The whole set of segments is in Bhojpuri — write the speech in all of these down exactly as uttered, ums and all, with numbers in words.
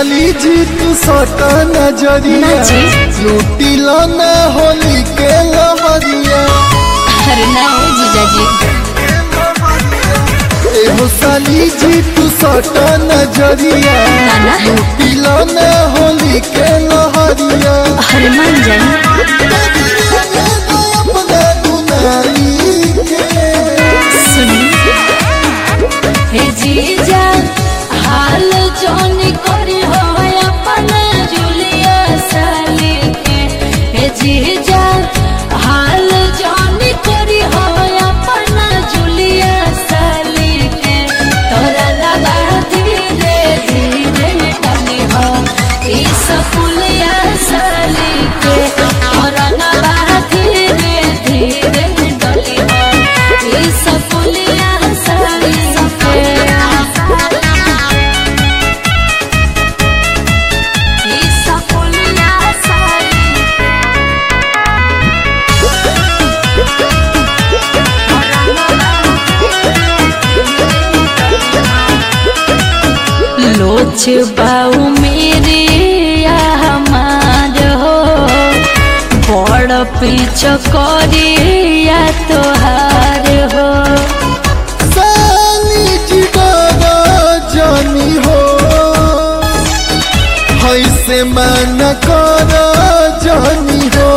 साली जी तू सटा नजरिया लूटी लो ना होली के लहरिया। अरे ना जीजा जी। एहो साली जी तू सटा नजरिया लूटी लो ना होली के लहरिया। अरे मान जाए हे जीजा हाल जोन करी हो अपना जुलिया साली के। हे जीजा हाल जोन करी हो अपना जुलिया साली के। तोरा लगा धीरे धीरे डाली हो इस पुलिया साली के। तोरा लगा धीरे धीरे डाली हो इस पुलिया साली के। लोच बाऊ मेरे या हमार हो बड़ पीछ करे या तोहार हो। साली जी दादा जानी हो ऐसे मन कर जानी हो।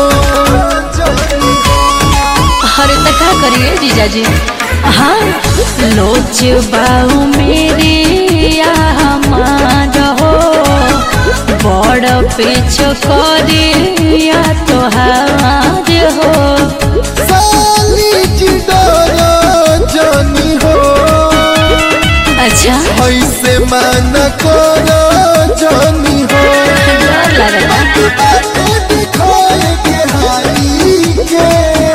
अरे तो क्या करिए जीजा जी। हाँ लोच बाऊ मेरे या हमार हो बड़ पीछ करे या तोहार हो। साली जी दादा जानी हो अच्छा ऐसे मन कर जानी हो। डर लगता दिखाए के हाई के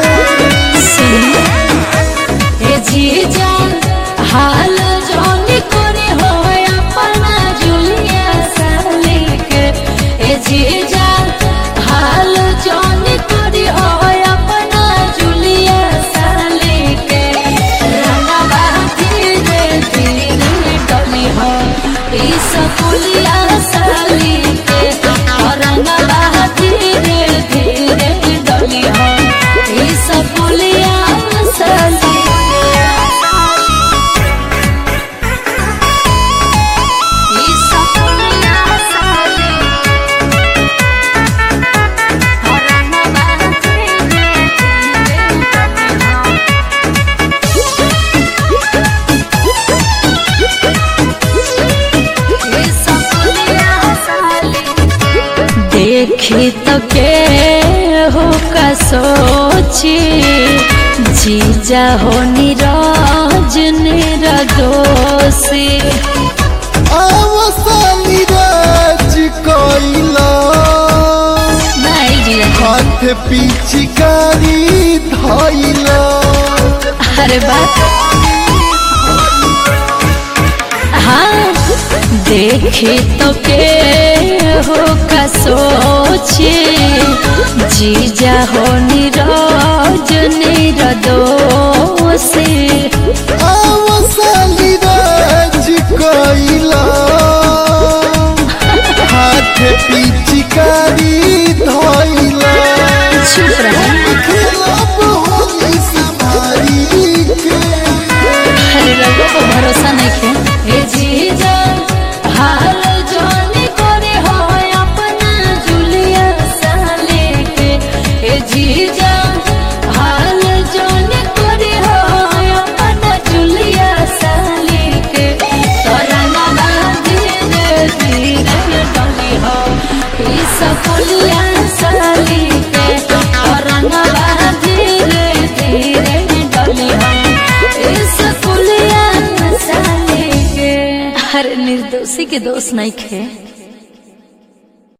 हे जीजा हाल जोन करे हो अपना जुलिया साली के। हे जीजा हाल जोन करे हो अपना जुलिया साली के। रंगवा धीरे धीरे डली हो इस पुलिया साली के। रंगवा धीरे धीरे डली हो इस पुलिया साली देखी तो के हो का सोची जीजा हो निराज निरदोषी। साली राज कोइला नहीं जीजा हाथ पिचकारी धइला। अरे बात हाँ देखी तो के हो का सोचे जीजा हो निराज निरदोषी। साली राज कोइला हाथ पिचकारी धइला। चुप रहा खिलाफ होली संभारी के। अरे रघु को भरोसा नहीं खे। हे जीजा हाल जोन करे हो अपना जुलिया साली के। हे जीजा हाल जोन करे हो अपना जुलिया साली के। तोरा लगा धीरे धीरे डली हो इस पुलिया साली के। तोरा लगा धीरे धीरे डली हो इस पुलिया साली के। हर निर्दोषी के दोष नहीं खे।